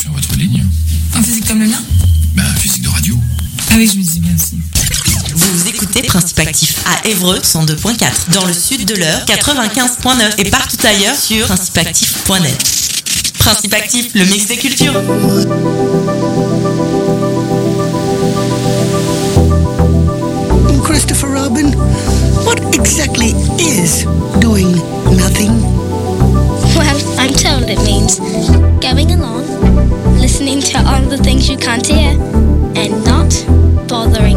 sur votre ligne. Un physique comme le mien? Un physique de radio. Ah oui, je me dis bien aussi. Vous écoutez Principe Actif à Évreux 102.4, dans le sud de l'Eure 95.9 et partout ailleurs sur principeactif.net. Principe Actif, le mix des cultures. Christopher Robin, what exactly is doing nothing? Well, I'm told it means going along, listening to all the things you can't hear, and not bothering.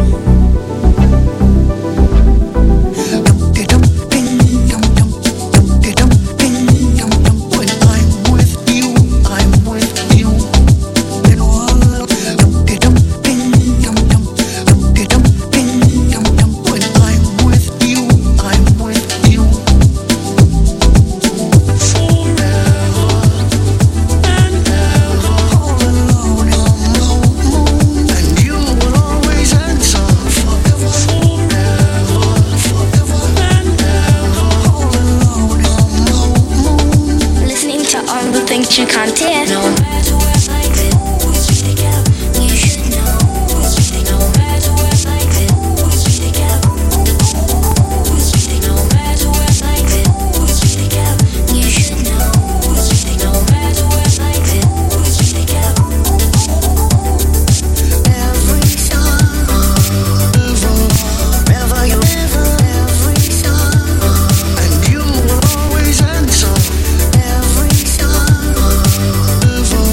You can't hear. No. Ever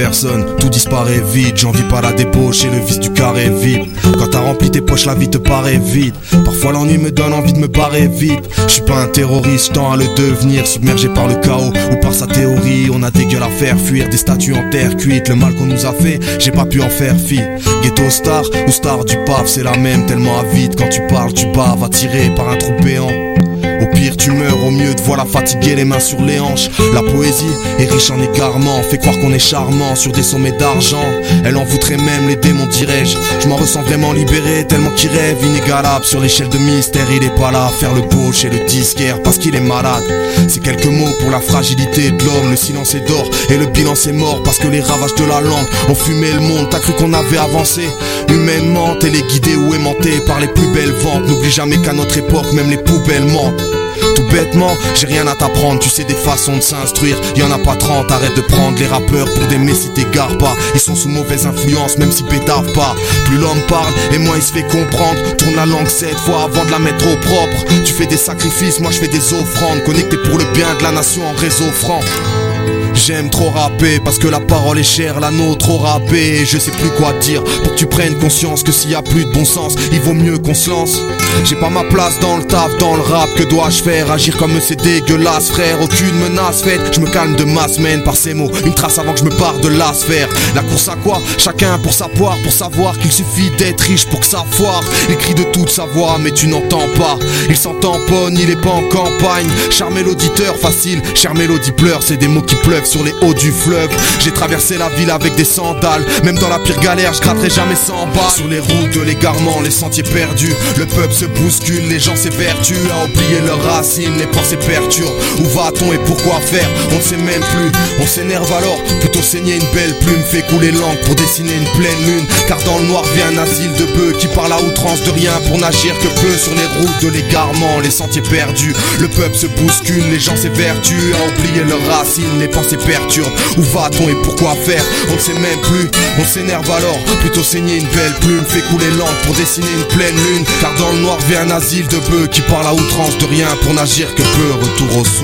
personne, tout disparaît vite. J'envie pas la débauche et le vice du carré vide. Quand t'as rempli tes poches, la vie te paraît vide. Parfois l'ennui me donne envie de me barrer vite. Je suis pas un terroriste, tends à le devenir. Submergé par le chaos ou par sa théorie. On a des gueules à faire fuir, des statues en terre cuite. Le mal qu'on nous a fait, j'ai pas pu en faire fi. Ghetto star ou star du paf, c'est la même, tellement avide. Quand tu parles, tu baves, attiré par un trou béant. Au pire tu meurs, au mieux te voilà fatigué, les mains sur les hanches. La poésie est riche en égarements, fait croire qu'on est charmant sur des sommets d'argent. Elle en voudrait même les démons, dirais-je. Je m'en ressens vraiment libéré, tellement qu'il rêve inégalable. Sur l'échelle de mystère, il est pas là à faire le beau chez le disquaire parce qu'il est malade. C'est quelques mots pour la fragilité de l'homme. Le silence est d'or et le bilan c'est mort parce que les ravages de la langue ont fumé le monde. T'as cru qu'on avait avancé humainement, téléguidé ou aimanté par les plus belles ventes. N'oublie jamais qu'à notre époque même les poubelles mentent. Tout bêtement, j'ai rien à t'apprendre, tu sais des façons de s'instruire. Y'en a pas 30, arrête de prendre les rappeurs pour des messies, t'égares pas. Ils sont sous mauvaise influence, même s'ils pétavent pas. Plus l'homme parle, et moins il se fait comprendre. Tourne la langue 7 fois avant de la mettre au propre. Tu fais des sacrifices, moi je fais des offrandes. Connecté pour le bien de la nation en réseau franc. J'aime trop rapper parce que la parole est chère, la nôtre au rabais. Je sais plus quoi dire pour que tu prennes conscience que s'il y a plus de bon sens, il vaut mieux qu'on se lance. J'ai pas ma place dans le taf, dans le rap, que dois-je faire? Agir comme eux c'est dégueulasse frère, aucune menace faite. Je me calme de ma semaine par ces mots, une trace avant que je me barre de la sphère. La course à quoi? Chacun pour sa poire, pour savoir qu'il suffit d'être riche pour que ça foire. Il crie de toute sa voix mais tu n'entends pas. Il s'en tamponne, il est pas en campagne. Charmer l'auditeur facile, chère mélodie pleure. C'est des mots qui pleuvent sur les hauts du fleuve. J'ai traversé la ville avec des sandales. Même dans la pire galère je gratterai jamais 100 balles. Sur les routes de l'égarement, les sentiers perdus, le peuple se bouscule, les gens s'évertuent à oublier leurs racines, les pensées perturbent. Où va-t-on et pourquoi faire? On ne sait même plus, on s'énerve alors. Plutôt saigner une belle plume, fait couler l'encre pour dessiner une pleine lune. Car dans le noir vient un asile de bœufs qui parle à outrance de rien pour n'agir que peu. Sur les routes de l'égarement, les sentiers perdus, le peuple se bouscule, les gens s'évertuent à oublier leurs racines, les pensées perturbent. Où va-t-on et pourquoi faire? On ne sait même plus, on s'énerve alors. Plutôt saigner une belle plume, fait couler l'encre pour dessiner une pleine lune. Car dans le noir vient un asile de bœufs qui parle à outrance de rien pour n'agir que peu. Retour aux sources.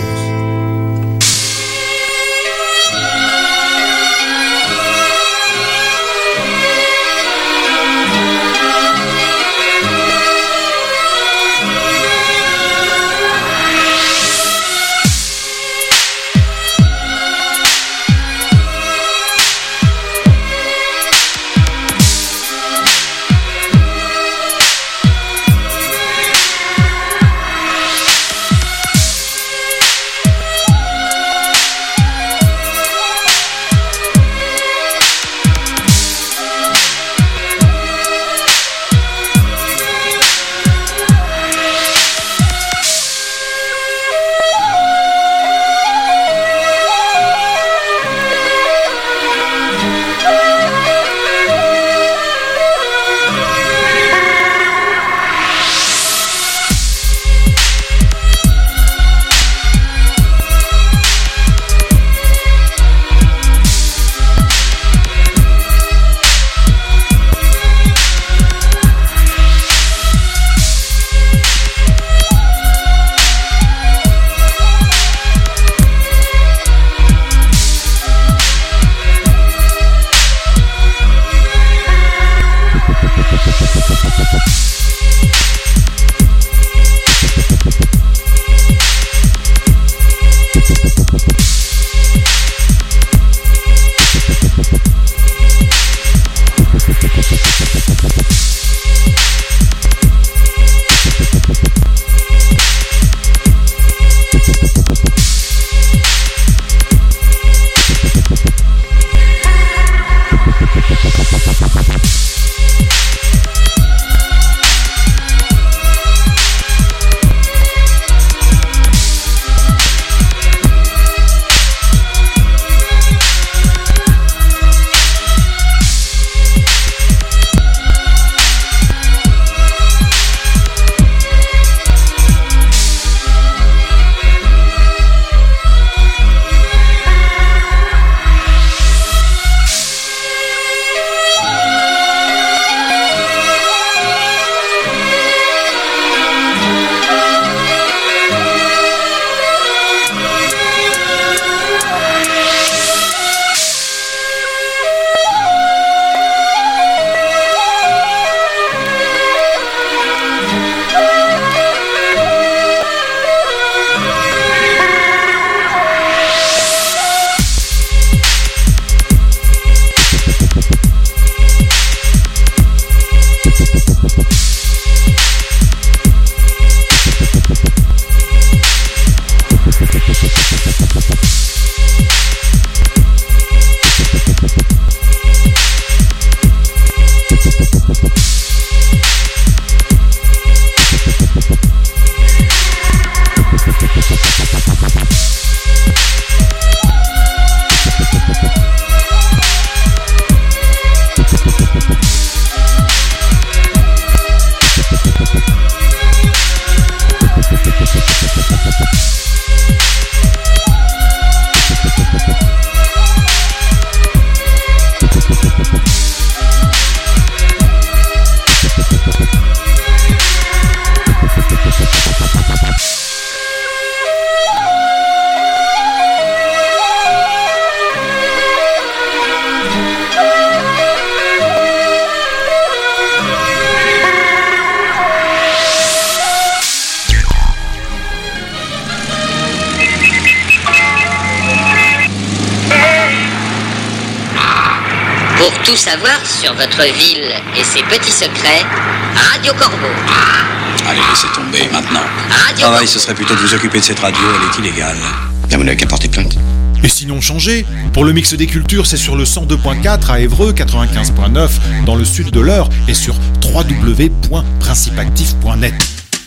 Pour tout savoir sur votre ville et ses petits secrets, Radio Corbeau. Allez, laissez tomber maintenant. Radio Travail, Corbeau. ce serait plutôt de vous occuper de cette radio, elle est illégale. Bien, vous n'avez qu'à porter plainte. Et sinon changez. Pour le mix des cultures, c'est sur le 102.4 à Évreux, 95.9 dans le sud de l'Eure et sur www.principactif.net.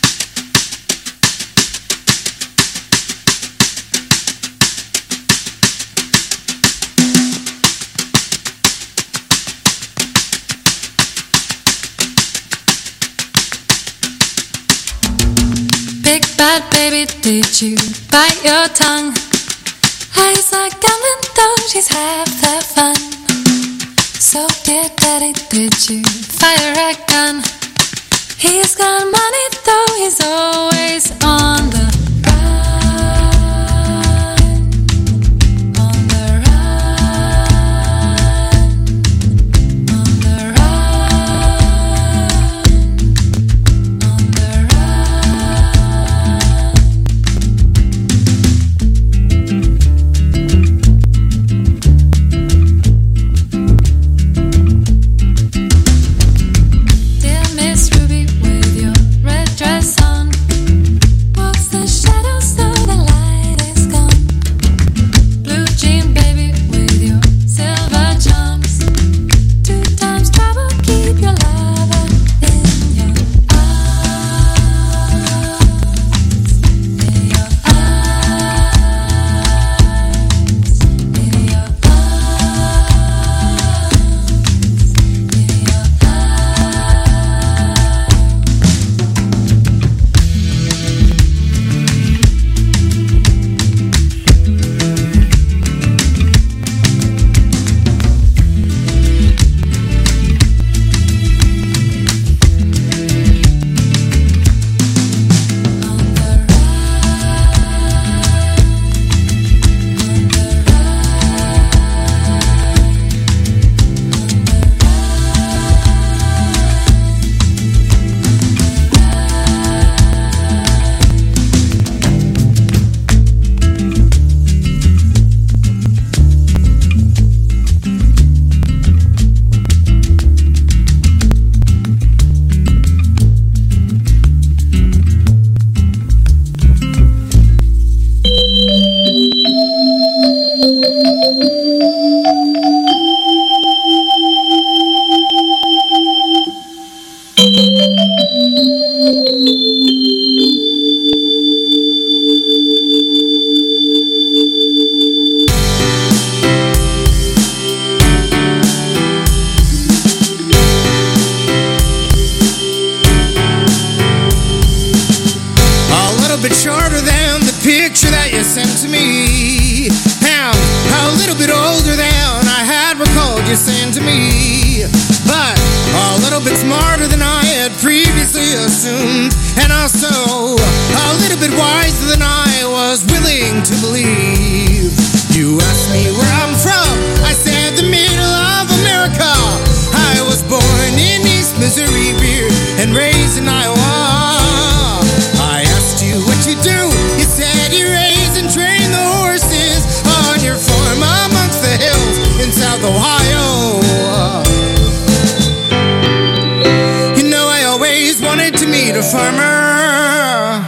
Big bad baby, did you bite your tongue? Eyes like gunning, though she's half the fun. So dear daddy, did you fire a gun? He's got money, though he's always on the run. On the run. On the run. On the Dear Miss Ruby, with your red dress on, walks the shadows though the light is gone. Blue jean baby, with your silver charms, 2 times trouble, keep your lover in your arms. In your arms. In your A little bit shorter than the picture that you sent to me, and a little bit older than I had recalled you saying to me, but a little bit smarter than I had previously assumed, and also a little bit wiser than I was willing to believe. You asked me where I'm from, I said the middle of America. I was born in East Missouri, reared and raised in Iowa. I asked you what you do, you said you raise and train the horses on your farm amongst the hills in South Ohio. You know I always wanted to meet a farmer.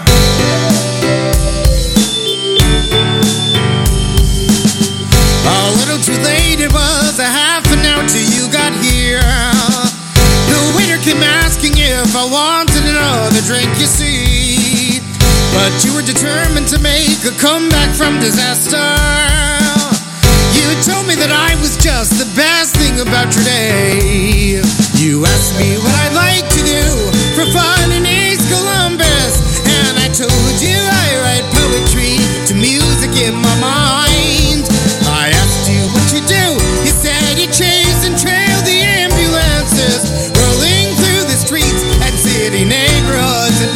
A little too late, it was a half an hour till you got here. The waiter came asking if I wanted another drink, you see. But you were determined to make a comeback from disaster. You told me that I was just the best thing about your day. You asked me what I'd like to do for fun in East Columbus, and I told you I write poetry to music in my mind. I asked you what you do, you said you chase and trail the ambulances rolling through the streets and city neighborhoods at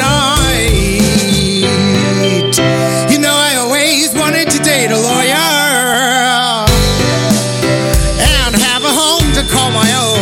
night. You know I always wanted to date a lawyer and have a home to call my own.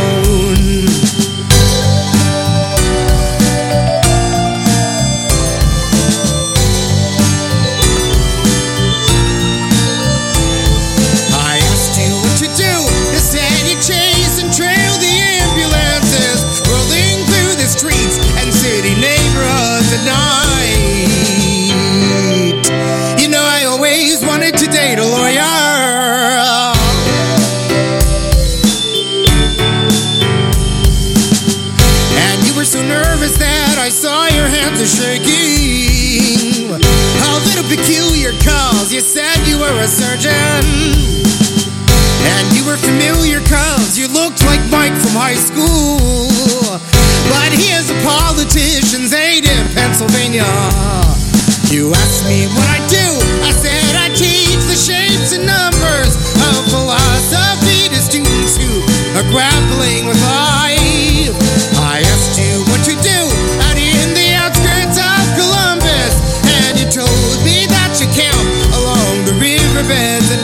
nervous that I saw your hands are shaking. A little peculiar cause you said you were a surgeon. And you were familiar cause you looked like Mike from high school. But he is a politician's aide in Pennsylvania. You asked me what I do, I said I teach the shapes and numbers of philosophy to students who are grappling with life. I asked you what you do out in the outskirts of Columbus, and you told me that you camp along the riverbeds at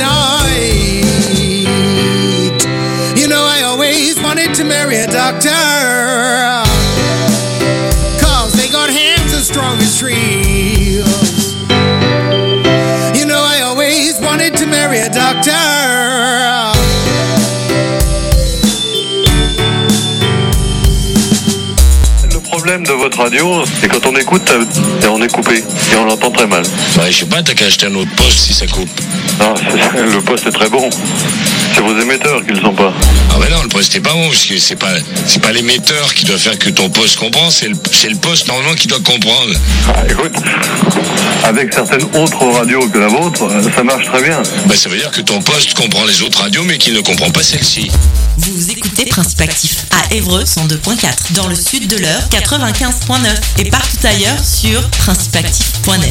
night. You know I always wanted to marry a doctor, cause they got hands as strong as trees. You know I always wanted to marry a doctor. Le problème de votre radio, c'est quand on écoute et on est coupé et on l'entend très mal. Ouais, je sais pas, t'as qu'à acheter un autre poste si ça coupe. Non, le poste est très bon. C'est vos émetteurs qui le sont pas. Ah ouais non, le poste est pas bon, parce que c'est pas l'émetteur qui doit faire que ton poste comprend, c'est le poste normalement qui doit comprendre. Ah, écoute, avec certaines autres radios que la vôtre, ça marche très bien. Bah ça veut dire que ton poste comprend les autres radios mais qu'il ne comprend pas celle-ci. Vous écoutez Principe Actif à Évreux 102.4, dans le sud de l'Eure 95.9 et partout ailleurs sur principeactif.net.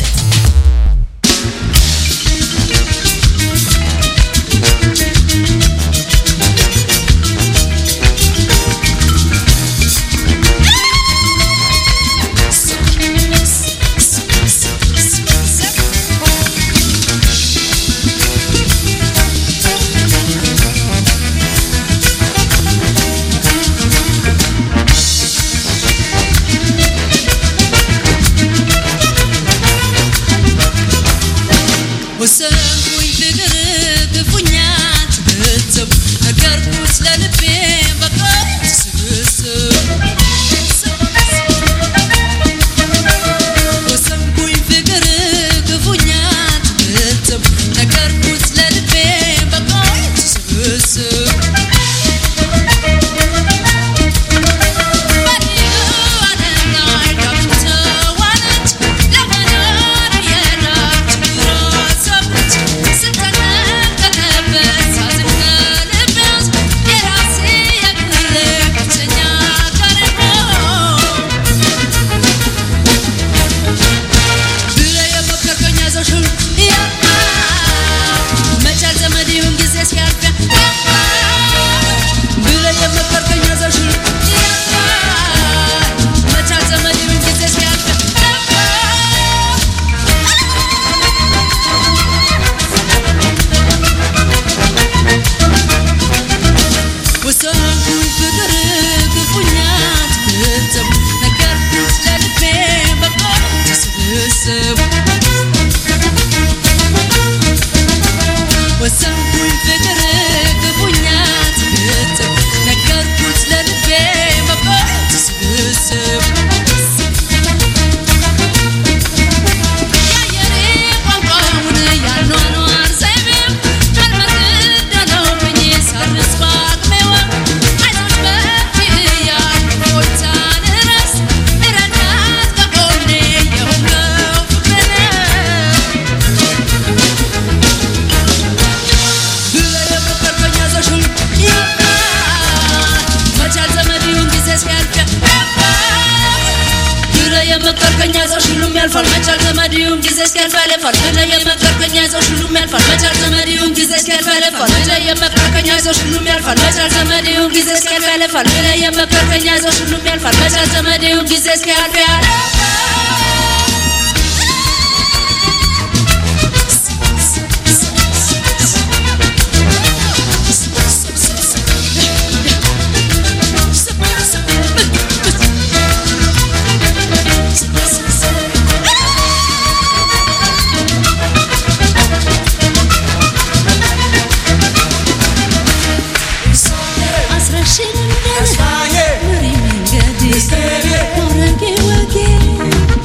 Misterio,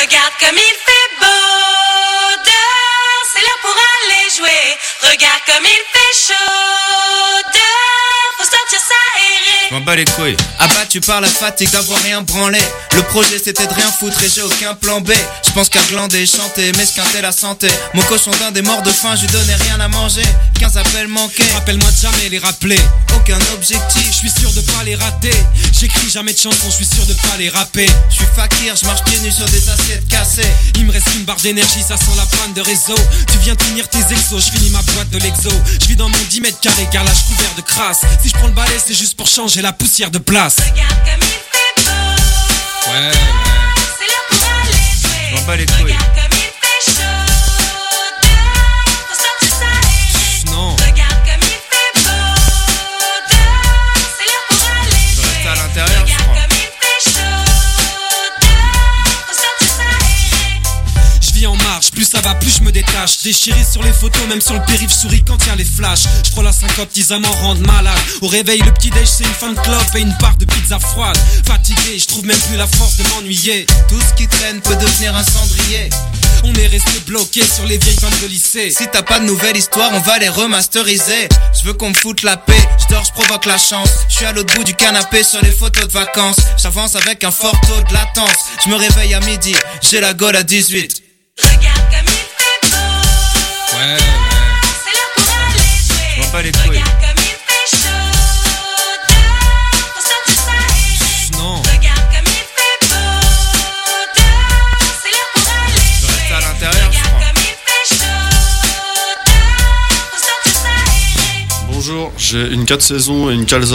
Regarde comme il fait beau dehors, c'est l'heure pour aller jouer. Regarde comme il fait chaud dehors, faut sortir s'aérer. Je m'en bats les couilles. Abattu par la fatigue d'avoir rien branlé. Le projet c'était de rien foutre et j'ai aucun plan B. Je pense qu'à glander, chanter, m'esquinter la santé. Mon cochon d'un des morts de faim, je lui donnais rien à manger. 15 appels manqués. Rappelle-moi de jamais les rappeler. Aucun objectif, je suis sûr de pas les rater. J'écris jamais de chansons, je suis sûr de pas les rapper. Je suis fakir, je marche pieds nus sur des assiettes cassées. Il me reste une barre d'énergie, ça sent la panne de réseau. Tu viens tenir tes exos, je finis ma boîte de l'exo. Je vis dans mon 10 mètres carrés car là je couvert de crasse. Si je prends le balai c'est juste pour changer la poussière de place. Regarde comme il fait beau. Ouais. C'est l'heure pour aller jouer. Je m'en bats les couilles. Regarde comme il fait chaud dehors, faut sortir s'aérer. Non. Regarde comme il fait beau dehors, c'est l'heure pour aller jouer. Je reste à l'intérieur, je Regarde crois. comme il fait chaud dehors, faut sortir s'aérer. Je vis en marche, plus ça va, plus je me détache. Déchiré sur les photos, même sur le périph', je souris quand y a les flashs. Je prends la syncope, ça m'en rend malade. Au réveil, le petit déj, c'est une fin de clope et une part de pizza froide. Fatigué, je trouve même plus la force de m'ennuyer. Tout ce qui traîne peut devenir un cendrier. On est resté bloqué sur les vieilles vannes de lycée. Si t'as pas de nouvelle histoire, on va les remasteriser. Je veux qu'on me foute la paix, je dors, je provoque la chance. Je suis à l'autre bout du canapé sur les photos de vacances. J'avance avec un fort taux de latence. Je me réveille à midi, j'ai la gaule à 18. Regarde comme il fait beau. Ouais. C'est l'heure pour aller jouer. Je m'en bats les couilles. Regarde comme il fait chaud dehors, faut sortir s'aérer. Non. Regarde comme il fait beau dehors, c'est l'heure pour aller Je jouer. reste à l'intérieur, je Regarde crois. comme il fait chaud dehors, faut sortir s'aérer. Bonjour, j'ai une 4 saisons et une calza.